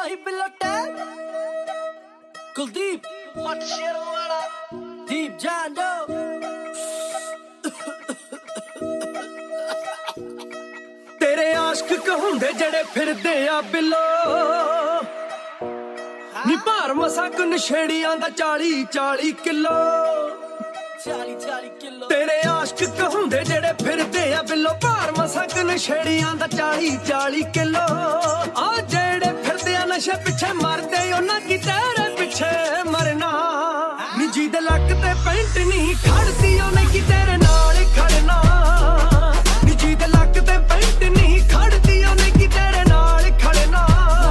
ਭਾਈ ਬਿਲਟੇ ਕੁਲਦੀਪ ਮੱਛਰ ਵਾਲਾ ਦੀਪ ਜਾਂਦੋ ਤੇਰੇ ਆਸ਼ਕ ਕਹੁੰਦੇ ਜਿਹੜੇ ਫਿਰਦੇ ਆ ਬਿੱਲੋ ਨੀ ਭਾਰ ਮਸਾਕ ਨਸ਼ੇੜੀਆਂ ਦਾ 40 ਕਿਲੋ 40 ਕਿਲੋ ਤੇਰੇ ਆਸ਼ਕ ਕਹੁੰਦੇ ਜਿਹੜੇ ਫਿਰਦੇ ਆ ਬਿੱਲੋ ਭਾਰ ਮਸਾਕ ਨਸ਼ੇੜੀਆਂ ਦਾ 40 ਕਿਲੋ ਆ ਜਿਹੜੇ ਫਿਰਦੇ ਆ ਨਸ਼ੇ ਪਿੱਛੇ ਮਰਦੇ ਉਹਨਾਂ ਕੀ ਤੇਰੇ ਪਿੱਛੇ ਮਰਨਾ ਨੀ ਜੀ ਦੇ ਲੱਕ ਤੇ ਪੈਂਟ ਨਹੀਂ ਖੜਦੀ ਉਹਨੇ ਕੀ ਤੇਰੇ ਨਾਲ ਖੜਨਾ ਨੀ ਜੀ ਦੇ ਲੱਕ ਤੇ ਪੈਂਟ ਨਹੀਂ ਖੜਦੀ ਉਹਨੇ ਕੀ ਤੇਰੇ ਨਾਲ ਖੜਨਾ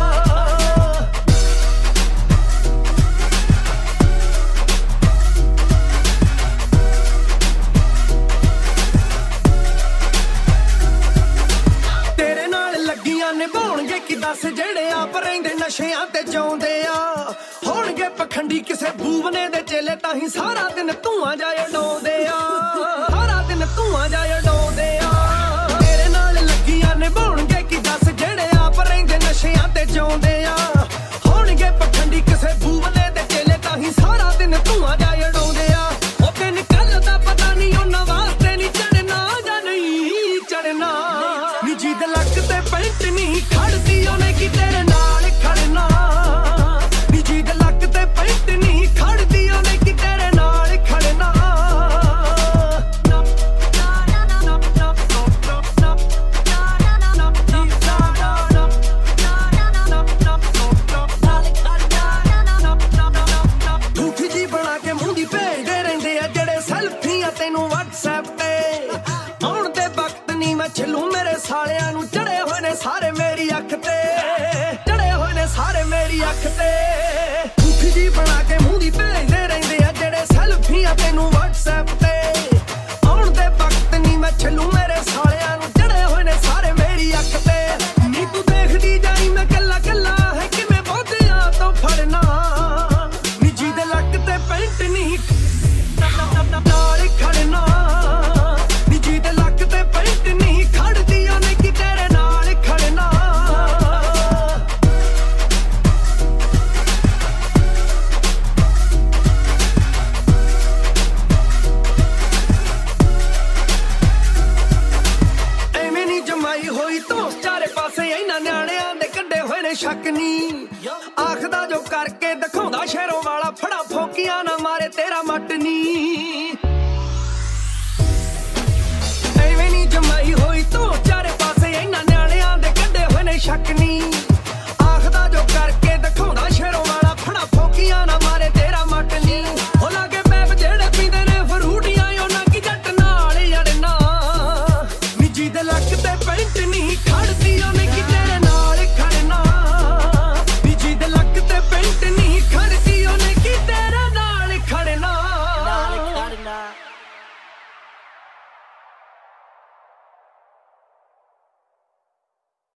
ਤੇਰੇ ਨਾਲ ਲੱਗੀਆਂ ਨਿਭਾਉਣਗੇ ਕਿ ਦੱਸ ਜਿਹੜੇ ਆਪ ਰਹਿੰਦੇ ਨਸ਼ਿਆਂ ਤੇ ਜਿਉਂਦੇ ਆ ਹੋਣਗੇ ਪਖੰਡੀ ਕਿਸੇ ਬੂਵਨੇ ਦੇ ਚੇਲੇ ਤਾਂ ਹੀ ਸਾਰਾ ਦਿਨ ਧੂਆਂ ਜਾਏ ਡਾਉਂਦੇ ਆ ਸਾਰਾ ਦਿਨ ਧੂਆਂ ਜਾਏ ਡਾਉਂਦੇ ਆ ਤੇਰੇ ਨਾਲ ਲੱਗੀਆਂ ਨਿਭਾਉਣਗੇ ਕਿ ਦੱਸ ਜਿਹੜੇ ਆਪ ਰਹਿੰਦੇ ਨਸ਼ਿਆਂ ਤੇ ਜਿਉਂਦੇ ਆ ਹੋਣਗੇ ਪਖੰਡੀ ਕਿਸੇ ਬੂਵਨੇ ਦੇ ਚੇਲੇ ਤਾਂ ਹੀ ਸਾਰਾ ਦਿਨ ਧੂਆਂ ਜਾਏ ਡਾਉਂਦੇ ਆ ਉਹ ਦਿਨ ਕੱਲ ਦਾ ਪਤਾ ਨਹੀਂ ਉਹਨਾਂ ਵਾਸਤੇ ਨਹੀਂ ਚੜਨਾ ਜਾਂ ਨਹੀਂ ਚੜਨਾ ਨੀ ਜੀ ਦੇ ਲੱਕ ਤੇ ਪੈਂਟ ਨਹੀਂ ਖੜਦੀ ਉਹਨੇ ਕੀ ਤੇਰੇ ਨਾਲ ਖੜਨਾ ਨੀ ਜੀ ਦੇ ਲੱਕ ਤੇ ਪੈਂਟ ਨਹੀਂ ਖੜਦੀ ਉਹਨੇ ਕੀ ਤੇਰੇ ਨਾਲ ਖੜਨਾ ਝੂਠੀ ਜੀ ਬਣਾ ਕੇ ਮੂੰਹ ਦੀ ਭੇਜਦੇ ਰਹਿੰਦੇ ਆ ਜਿਹੜੇ ਸੈਲਫੀਆਂ ਤੈਨੂੰ WhatsApp ਤੇ ਆਉਣ ਦੇ ਵਕਤ ਨਹੀਂ ਮੈਂ ਛਿਲੂ ਮੇਰੇ ਸਾਲਿਆਂ ਨੂੰ ਚੜੇ ਹੋਏ ਨੇ ਸਾਰੇ ਮੇਰੀ ਅੱਖ ਤੇ ਚੜੇ ਹੋਏ ਨੇ ਸਾਰੇ ਮੇਰੀ ਅੱਖ ਤੇ ਝੂਠੀ ਜੀ ਬਣਾ ਕੇ ਮੂੰਹ ਦੀ ਭੇਜਦੇ ਰਹਿੰਦੇ ਆ ਜਿਹੜੇ ਸੈਲਫੀਆਂ ਤੈਨੂੰ WhatsApp ਤੇ ਆਉਣ ਦੇ ਵਕਤ ਨਹੀਂ ਮੈਂ ਛਿਲੂ ਮੇਰੇ ਸਾਲਿਆਂ ਨੂੰ ਚੜੇ ਹੋਏ ਨੇ ਸਾਰੇ ਮੇਰੀ ਅੱਖ ਤੇ ਨੀ ਤੂੰ ਦੇਖਦੀ ਜਾਈ ਮੈਂ ਕੱਲਾ ਕੱਲਾ ਹੈ ਕਿਵੇਂ ਬਹੁਤਿਆਂ ਤੋਂ ਫੜਨਾ ਨੀ ਜੀ ਦੇ ਲੱਕ ਤੇ ਪੈਂਟ ਨਹੀਂ ਨਾਲ ਖੜਨਾ ਨੀ ਜੀ ਦੇ ਲੱਕ ਤੇ ਪੈਂਟ ਨਹੀਂ ਖੜਦੀ ਉਹਨੇ ਕੀ ਤੇਰੇ ਨਾਲ ਖੜਨਾ ਐਵੇਂ ਨਹੀਂ ਜਮਾਈ ਹੋਈ ਤੋਂ ਚਾਰੇ ਪਾਸੇ ਇਹਨਾਂ ਨਿਆਣਿਆਂ ਦੇ ਕੱਢੇ ਹੋਏ ਨੇ ਸ਼ੱਕ ਨਹੀਂ ਆਖਦਾ ਜੋ ਕਰਕੇ ਦਿਖਾਉਂਦਾ ਸ਼ਹਿਰੋਂ ਵਾਲਾ ਫੜਾ ਫੋਕੀਆਂ ਨਾ ਮਾਰੇ ਤੇਰਾ ਮੱਟ ਨਹੀਂ ਐਵੇਂ ਨਹੀਂ ਜਮਾਈ ਹੋਈ ਤੋਂ ਚਾਰੇ ਪਾਸੇ ਇਹਨਾਂ ਨਿਆਣਿਆਂ ਦੇ ਕੱਢੇ ਹੋਏ ਨੇ ਸ਼ੱਕ ਨਹੀਂ